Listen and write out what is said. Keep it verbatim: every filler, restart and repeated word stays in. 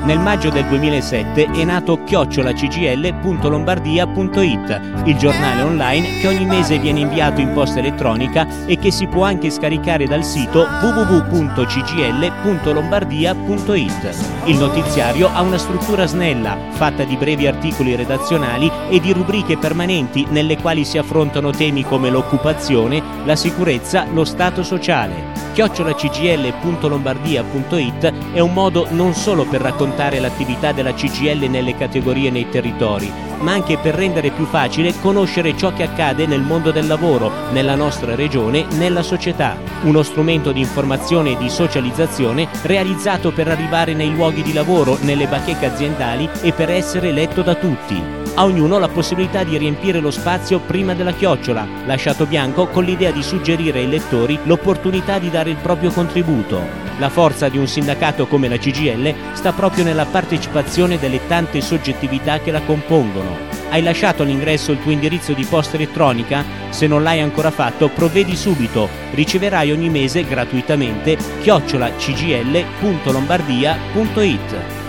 Nel maggio del duemilasette è nato chiocciola c g l punto lombardia punto i t, il giornale online che ogni mese viene inviato in posta elettronica e che si può anche scaricare dal sito w w w punto c g l punto lombardia punto i t. Il notiziario ha una struttura snella, fatta di brevi articoli redazionali e di rubriche permanenti nelle quali si affrontano temi come l'occupazione, la sicurezza, lo stato sociale. chiocciola c g l punto lombardia punto i t è un modo non solo per raccontare l'attività della C G I L nelle categorie e nei territori, ma anche per rendere più facile conoscere ciò che accade nel mondo del lavoro, nella nostra regione, nella società. Uno strumento di informazione e di socializzazione realizzato per arrivare nei luoghi di lavoro, nelle bacheche aziendali e per essere letto da tutti. A ognuno la possibilità di riempire lo spazio prima della chiocciola, lasciato bianco con l'idea di suggerire ai lettori l'opportunità di dare il proprio contributo. La forza di un sindacato come la C G I L sta proprio nella partecipazione delle tante soggettività che la compongono. Hai lasciato all'ingresso il tuo indirizzo di posta elettronica? Se non l'hai ancora fatto, provvedi subito. Riceverai ogni mese gratuitamente chiocciola c g l punto lombardia punto i t.